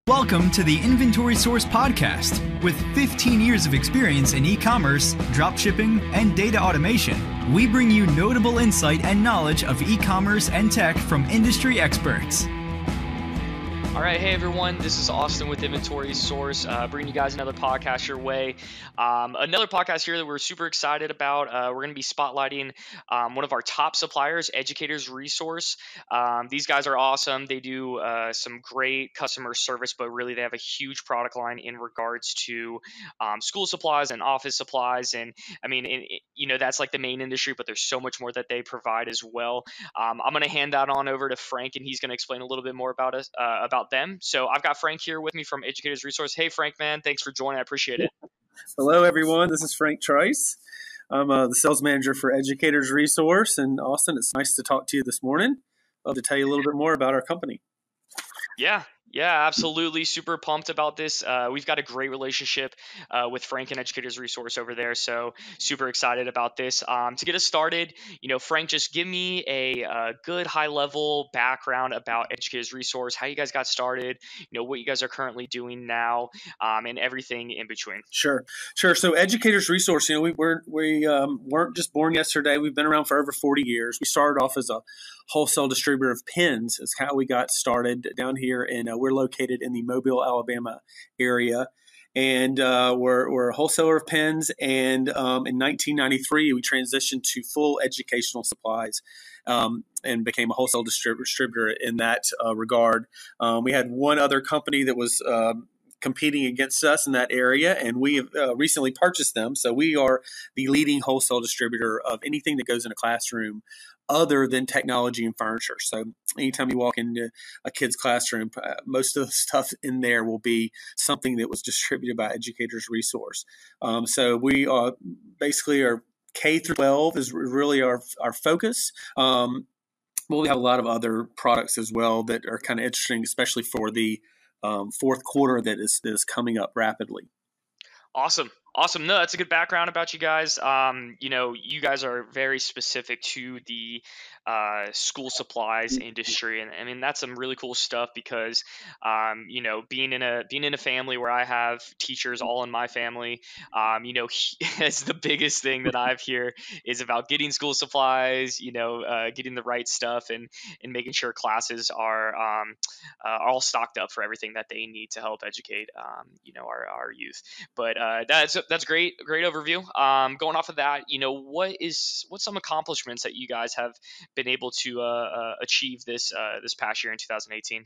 Welcome to the Inventory Source Podcast. With 15 years of experience in e-commerce, dropshipping, and data automation, we bring you notable insight and knowledge of e-commerce and tech from industry experts. All right, hey everyone, this is Austin with Inventory Source, bringing you guys another podcast your way. Another podcast here that we're super excited about. We're going to be spotlighting one of our top suppliers, Educators Resource. These guys are awesome. They do some great customer service, but really they have a huge product line in regards to school supplies and office supplies. And I mean, that's like the main industry, but there's so much more that they provide as well. I'm going to hand that on over to Frank, and he's going to explain a little bit more about us, about them. So I've got Frank here with me from Educators Resource. Hey, Frank, man, thanks for joining. I appreciate it. Hello, everyone. This is Frank Trice. I'm the sales manager for Educators Resource. And Austin, it's nice to talk to you this morning. I'd love to tell you a little bit more about our company. Yeah, absolutely. Super pumped about this. We've got a great relationship with Frank and Educators Resource over there. So super excited about this. To get us started, Frank, just give me a good high level background about Educators Resource, how you guys got started, what you guys are currently doing now, and everything in between. Sure. So Educators Resource, we weren't just born yesterday. We've been around for over 40 years. We started off as a wholesale distributor of pens is how we got started down here, and we're located in the Mobile, Alabama area, and we're a wholesaler of pens. And in 1993, we transitioned to full educational supplies and became a wholesale distributor in that regard. We had one other company that was competing against us in that area, and we have recently purchased them. So we are the leading wholesale distributor of anything that goes in a classroom other than technology and furniture. So anytime you walk into a kid's classroom, most of the stuff in there will be something that was distributed by Educators Resource. So we basically are K through 12 is really our focus. We have a lot of other products as well that are kind of interesting, especially for the fourth quarter that is coming up rapidly. Awesome. No, that's a good background about you guys. You guys are very specific to the school supplies industry, and I mean that's some really cool stuff because, being in a family where I have teachers all in my family, it's the biggest thing that I've hear is about getting school supplies, getting the right stuff and making sure classes are all stocked up for everything that they need to help educate, our youth. But that's great overview. Going off of that, what's some accomplishments that you guys have been able to achieve this past year in 2018?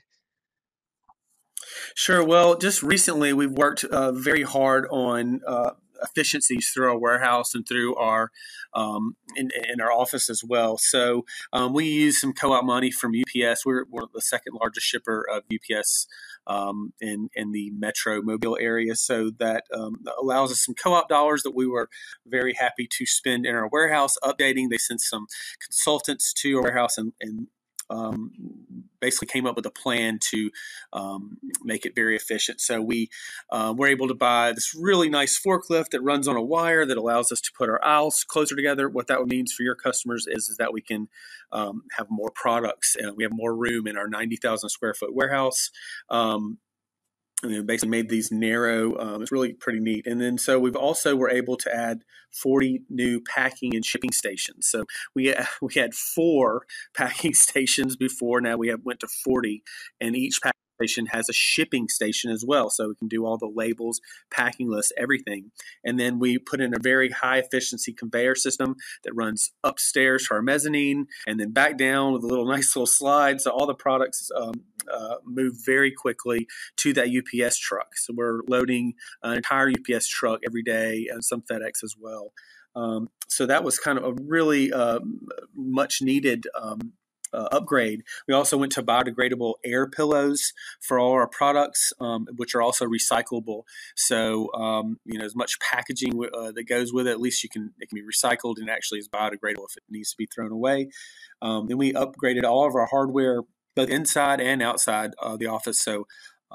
Sure. Well, just recently we've worked very hard on efficiencies through our warehouse and through our in our office as well. So we use some co-op money from UPS. We're the second largest shipper of UPS in the Metro Mobile area. So that allows us some co-op dollars that we were very happy to spend in our warehouse updating. They sent some consultants to our warehouse and basically came up with a plan to make it very efficient. So we were able to buy this really nice forklift that runs on a wire that allows us to put our aisles closer together. What that means for your customers is that we can have more products and we have more room in our 90,000 square foot warehouse. And basically made these narrow. It's really pretty neat. And then so we've also were able to add 40 new packing and shipping stations. So we had 4 packing stations before. Now we went to 40, and each packing station has a shipping station as well. So we can do all the labels, packing lists, everything. And then we put in a very high efficiency conveyor system that runs upstairs to our mezzanine and then back down with a nice little slide. So all the products move very quickly to that UPS truck. So we're loading an entire UPS truck every day and some FedEx as well. So that was kind of a really much needed upgrade. We also went to biodegradable air pillows for all our products, which are also recyclable. So, as much packaging that goes with it, at least it can be recycled and actually is biodegradable if it needs to be thrown away. Then we upgraded all of our hardware, both inside and outside the office. So,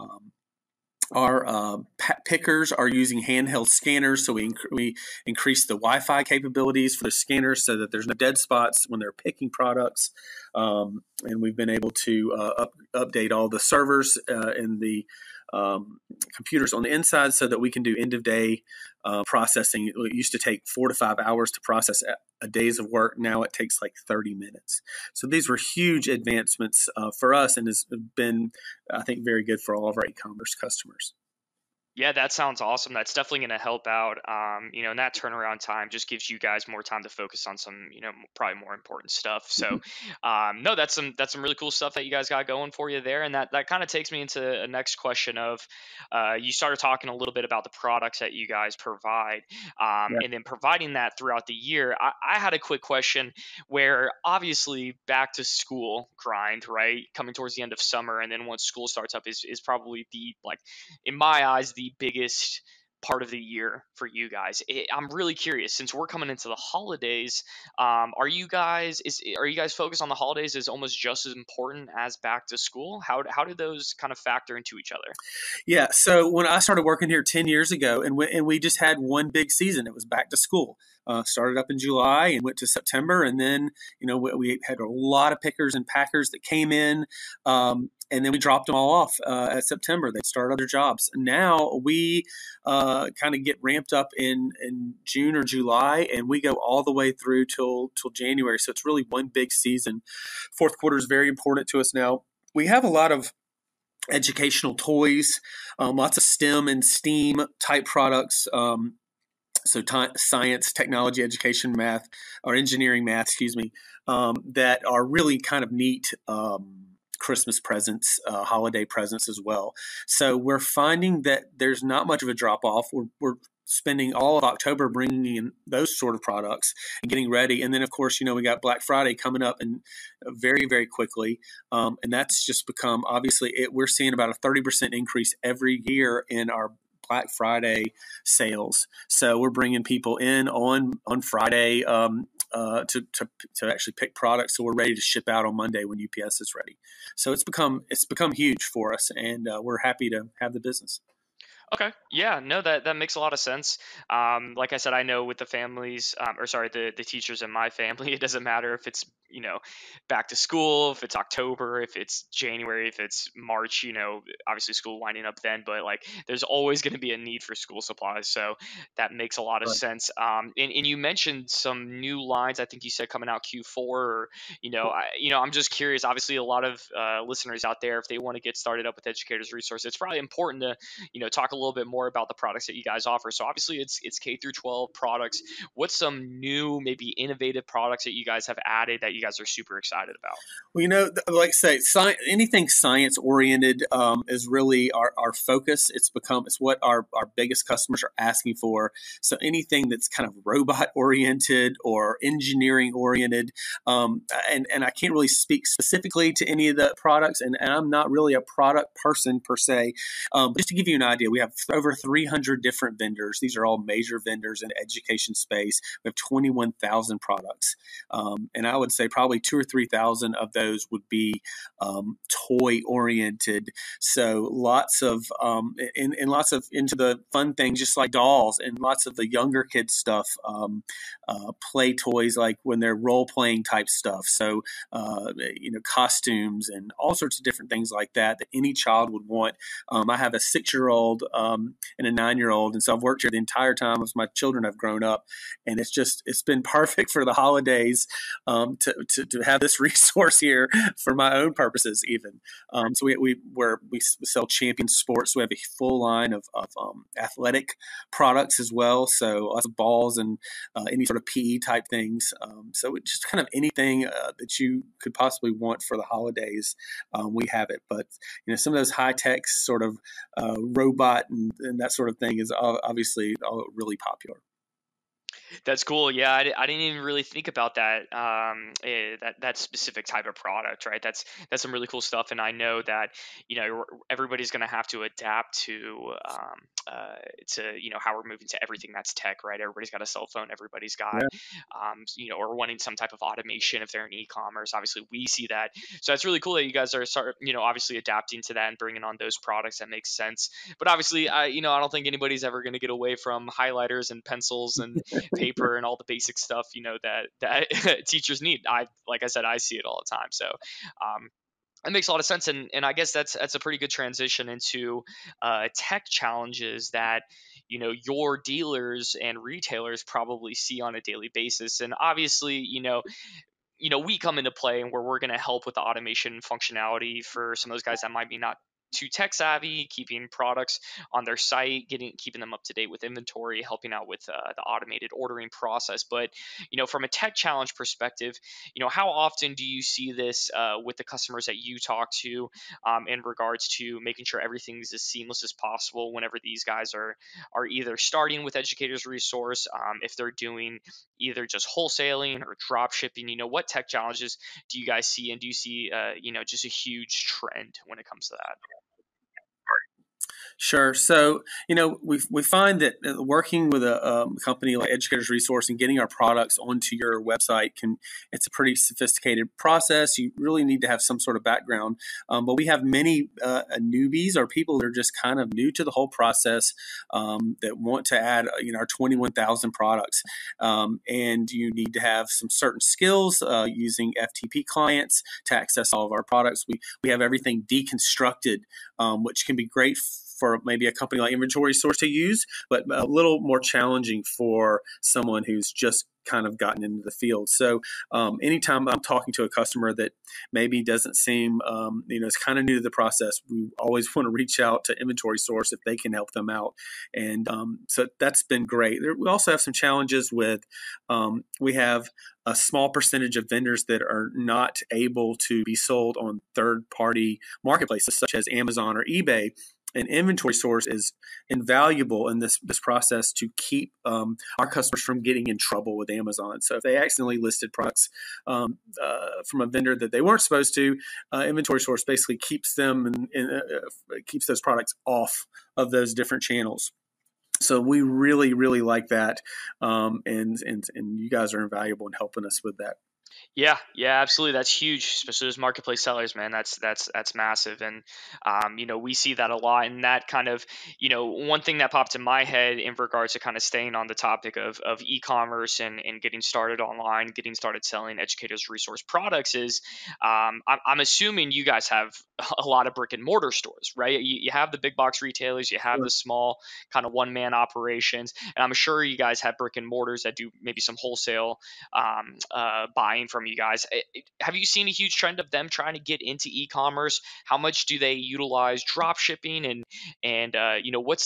our pickers are using handheld scanners, so we increase the Wi-Fi capabilities for the scanners so that there's no dead spots when they're picking products. And we've been able to update all the servers in the computers on the inside so that we can do end of day processing. It used to take 4 to 5 hours to process a day's of work. Now it takes like 30 minutes. So these were huge advancements for us, and has been, I think, very good for all of our e-commerce customers. Yeah, that sounds awesome. That's definitely going to help out. And that turnaround time just gives you guys more time to focus on some, probably more important stuff. So, no, that's some really cool stuff that you guys got going for you there. And that kind of takes me into a next question of, you started talking a little bit about the products that you guys provide, Yeah. and then providing that throughout the year. I had a quick question where obviously back to school grind, right? Coming towards the end of summer, and then once school starts up is probably the like in my eyes, the biggest part of the year for you guys. I'm really curious since we're coming into the holidays. Are you guys focused on the holidays as almost just as important as back to school? How do those kind of factor into each other? Yeah. So when I started working here 10 years ago, and we just had one big season, it was back to school. Started up in July and went to September. And then, we had a lot of pickers and packers that came in. And then we dropped them all off at September. They'd start other jobs. Now we kind of get ramped up in June or July, and we go all the way through till January. So it's really one big season. Fourth quarter is very important to us now. We have a lot of educational toys, lots of STEM and STEAM type products. Science, technology, education, math, or engineering, math, that are really kind of neat Christmas presents, holiday presents as well. So we're finding that there's not much of a drop off. We're spending all of October bringing in those sort of products and getting ready. And then, of course, we got Black Friday coming up and very, very quickly. And that's just become, obviously, we're seeing about a 30% increase every year in our Black Friday sales. So we're bringing people in on Friday to actually pick products, so we're ready to ship out on Monday when UPS is ready. So it's become huge for us, and we're happy to have the business. Okay. Yeah, no, that makes a lot of sense. Like I said, I know with the families, the teachers in my family, it doesn't matter if it's, back to school, if it's October, if it's January, if it's March, obviously school winding up then, but like there's always going to be a need for school supplies. So that makes a lot of Right. sense. And you mentioned some new lines, I think you said coming out Q4, or, I'm just curious, obviously a lot of listeners out there, if they want to get started up with Educators Resource, it's probably important to talk a little bit more about the products that you guys offer. So obviously it's K through 12 products. What's some new, maybe innovative products that you guys have added that you guys are super excited about? Well, like I say, anything science oriented is really our focus. It's what our biggest customers are asking for. So anything that's kind of robot oriented or engineering oriented, and I can't really speak specifically to any of the products, and I'm not really a product person per se. Just to give you an idea, we have over 300 different vendors. These are all major vendors in the education space. We have 21,000 products, and I would say probably 2,000 or 3,000 of those would be toy oriented. So lots of and lots of into the fun things, just like dolls, and lots of the younger kids stuff, play toys, like when they're role playing type stuff. So costumes and all sorts of different things like that any child would want. I have a 6-year-old and a 9-year-old, and so I've worked here the entire time as my children have grown up, and it's been perfect for the holidays to have this resource here for my own purposes even. So we sell Champion Sports. So we have a full line of athletic products as well. So lots of balls and any sort of PE type things. So it's just kind of anything that you could possibly want for the holidays, we have it. But some of those high tech sort of robot and that sort of thing is obviously really popular. That's cool. Yeah, I didn't even really think about that. That specific type of product, right? That's some really cool stuff. And I know that everybody's going to have to adapt to how we're moving to everything that's tech, right? Everybody's got a cell phone. Everybody's got or wanting some type of automation if they're in e-commerce. Obviously, we see that. So that's really cool that you guys are obviously adapting to that and bringing on those products. That makes sense. But obviously, I don't think anybody's ever going to get away from highlighters and pencils and paper and all the basic stuff that teachers need. Like I said, I see it all the time. So That makes a lot of sense, and I guess that's a pretty good transition into tech challenges that your dealers and retailers probably see on a daily basis. And obviously, we come into play and where we're going to help with the automation functionality for some of those guys that might be not too tech savvy, keeping products on their site, keeping them up to date with inventory, helping out with the automated ordering process. But from a tech challenge perspective, how often do you see this with the customers that you talk to, in regards to making sure everything's as seamless as possible whenever these guys are either starting with Educators Resource, if they're doing either just wholesaling or drop shipping? What tech challenges do you guys see, and do you see just a huge trend when it comes to that? Sure. So, we find that working with a company like Educators Resource and getting our products onto your website it's a pretty sophisticated process. You really need to have some sort of background. But we have many newbies or people that are just kind of new to the whole process, that want to add, our 21,000 products. And you need to have some certain skills using FTP clients to access all of our products. We have everything deconstructed, which can be great for maybe a company like Inventory Source to use, but a little more challenging for someone who's just kind of gotten into the field. So anytime I'm talking to a customer that maybe doesn't seem, is kind of new to the process, we always want to reach out to Inventory Source if they can help them out. And so that's been great. We also have some challenges with, we have a small percentage of vendors that are not able to be sold on third-party marketplaces such as Amazon or eBay. An Inventory Source is invaluable in this process to keep our customers from getting in trouble with Amazon. So if they accidentally listed products from a vendor that they weren't supposed to, Inventory Source basically keeps them keeps those products off of those different channels. So we really, really like that, and you guys are invaluable in helping us with that. Yeah, absolutely. That's huge, especially as marketplace sellers, man. That's massive, and we see that a lot. And that kind of, one thing that popped in my head in regards to kind of staying on the topic of e-commerce and getting started online, getting started selling Educators Resource products is, I'm assuming you guys have a lot of brick and mortar stores, right? You have the big box retailers, you have the small kind of one man operations, and I'm sure you guys have brick and mortars that do maybe some wholesale buying from you guys. Have you seen a huge trend of them trying to get into e-commerce? How much do they utilize drop shipping, and what's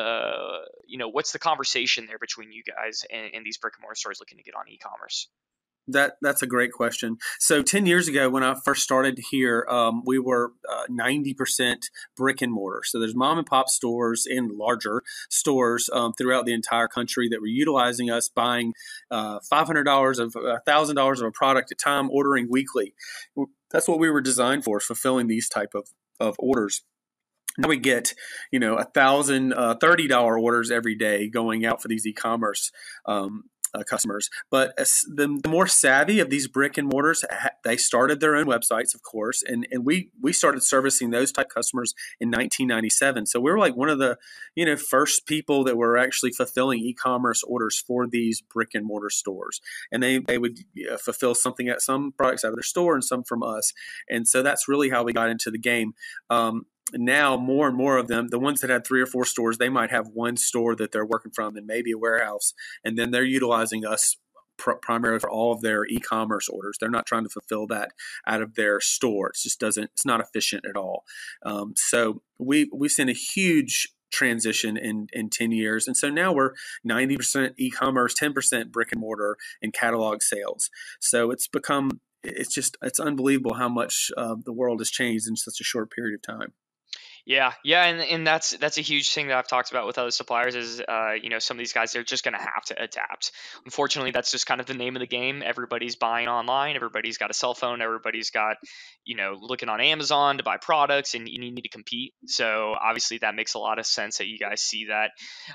the conversation there between you guys and these brick and mortar stores looking to get on e-commerce? That's a great question. So 10 years ago, when I first started here, we were 90% brick and mortar. So there's mom and pop stores and larger stores throughout the entire country that were utilizing us, buying $500 of $1,000 of a product at a time, ordering weekly. That's what we were designed for, fulfilling these type of orders. Now we get, $1,000, $30 orders every day going out for these e-commerce customers. But the more savvy of these brick and mortars, they started their own websites, of course, and we started servicing those type customers in 1997. So we were like one of the first people that were actually fulfilling e-commerce orders for these brick and mortar stores, and they would fulfill some products out of their store and some from us, and so that's really how we got into the game. Now more and more of them, the ones that had 3 or 4 stores, they might have one store that they're working from and maybe a warehouse, and then they're utilizing us primarily for all of their e-commerce orders. They're not trying to fulfill that out of their store. It's not efficient at all. So we've seen a huge transition in 10 years. And so now we're 90% e-commerce, 10% brick and mortar and catalog sales. So it's unbelievable how much the world has changed in such a short period of time. Yeah, and that's a huge thing that I've talked about with other suppliers is some of these guys, they're just going to have to adapt. Unfortunately, that's just kind of the name of the game. Everybody's buying online. Everybody's got a cell phone. Everybody's got looking on Amazon to buy products, and you need to compete. So obviously that makes a lot of sense that you guys see that.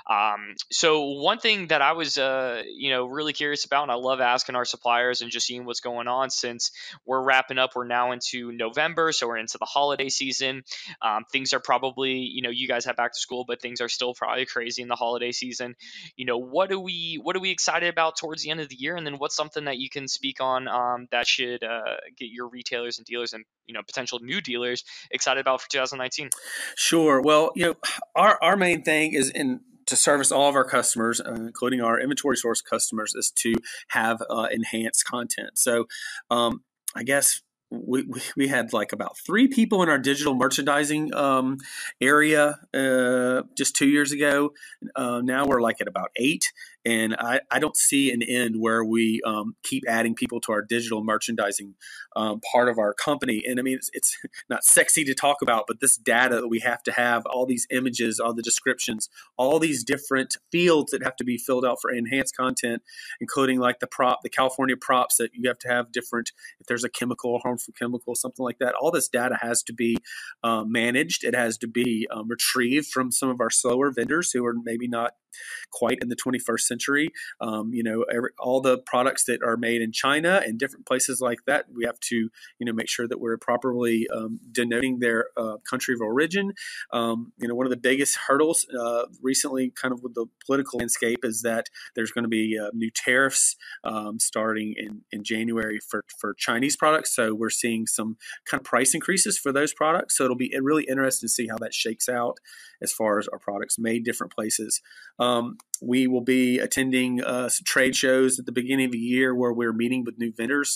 So one thing that I was really curious about, and I love asking our suppliers and just seeing what's going on since we're wrapping up. We're now into November, so we're into the holiday season. Things are are probably, you guys have back to school, but things are still probably crazy in the holiday season. What are we excited about towards the end of the year? And then what's something that you can speak on that should get your retailers and dealers and, potential new dealers excited about for 2019? Sure. Well, our main thing is to service all of our customers, including our inventory source customers, is to have enhanced content. So, I guess we had like about 3 people in our digital merchandising area just 2 years ago. Now we're like at about 8. And I don't see an end where we keep adding people to our digital merchandising part of our company. And I mean, it's not sexy to talk about, but this data that we have to have, all these images, all the descriptions, all these different fields that have to be filled out for enhanced content, including like the California props that you have to have different, if there's a chemical, harmful chemical, something like that. All this data has to be managed. It has to be retrieved from some of our slower vendors who are maybe not quite in the 21st century. All the products that are made in China and different places like that, we have to, make sure that we're properly denoting their country of origin. One of the biggest hurdles recently, kind of with the political landscape, is that there's going to be new tariffs starting in January for Chinese products. So we're seeing some kind of price increases for those products. So it'll be really interesting to see how that shakes out as far as our products made different places. We will be attending some trade shows at the beginning of the year where we're meeting with new vendors,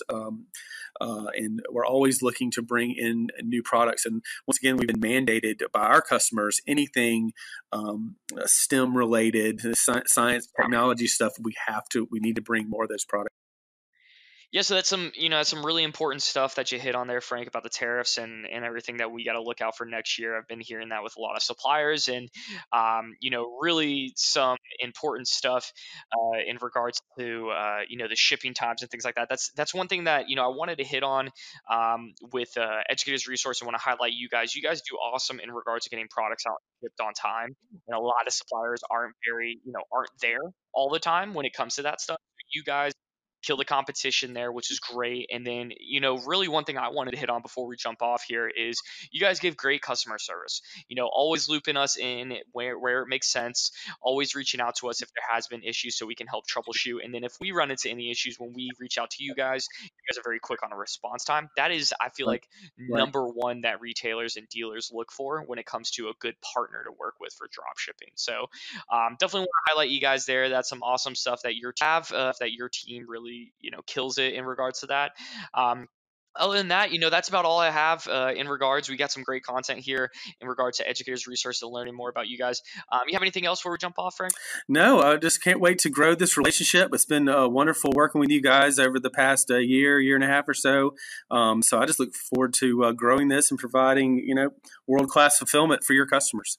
and we're always looking to bring in new products. And once again, we've been mandated by our customers, anything STEM related, science, technology stuff, we need to bring more of those products. Yeah, so that's some really important stuff that you hit on there, Frank, about the tariffs and everything that we got to look out for next year. I've been hearing that with a lot of suppliers, and really some important stuff in regards to the shipping times and things like that. That's one thing that I wanted to hit on with Educators Resource. I want to highlight you guys. You guys do awesome in regards to getting products out shipped on time, and a lot of suppliers aren't there all the time when it comes to that stuff. You guys kill the competition there, which is great. And then, really one thing I wanted to hit on before we jump off here is you guys give great customer service, always looping us in where it makes sense, always reaching out to us if there has been issues so we can help troubleshoot. And then if we run into any issues when we reach out to you guys are very quick on a response time. That is, I feel like, number one that retailers and dealers look for when it comes to a good partner to work with for drop shipping. So definitely want to highlight you guys there. That's some awesome stuff that your team really kills it in regards to that. Other than that, that's about all I have in regards. We got some great content here in regards to Educators Resources and learning more about you guys. You have anything else before we jump off, Frank? No, I just can't wait to grow this relationship. It's been wonderful working with you guys over the past year and a half or so. So I just look forward to growing this and providing, world-class fulfillment for your customers.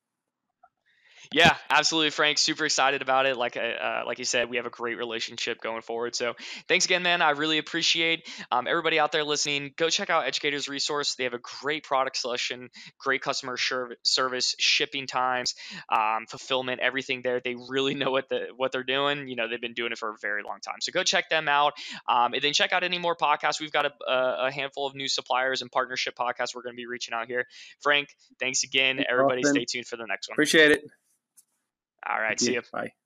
Yeah, absolutely, Frank. Super excited about it. Like you said, we have a great relationship going forward. So thanks again, man. I really appreciate everybody out there listening. Go check out Educators Resource. They have a great product selection, great customer service, shipping times, fulfillment, everything there. They really know what they're doing. They've been doing it for a very long time. So go check them out. And then check out any more podcasts. We've got a handful of new suppliers and partnership podcasts we're going to be reaching out here. Frank, thanks again. Everybody stay tuned for the next one. Appreciate it. All right. See you. Bye.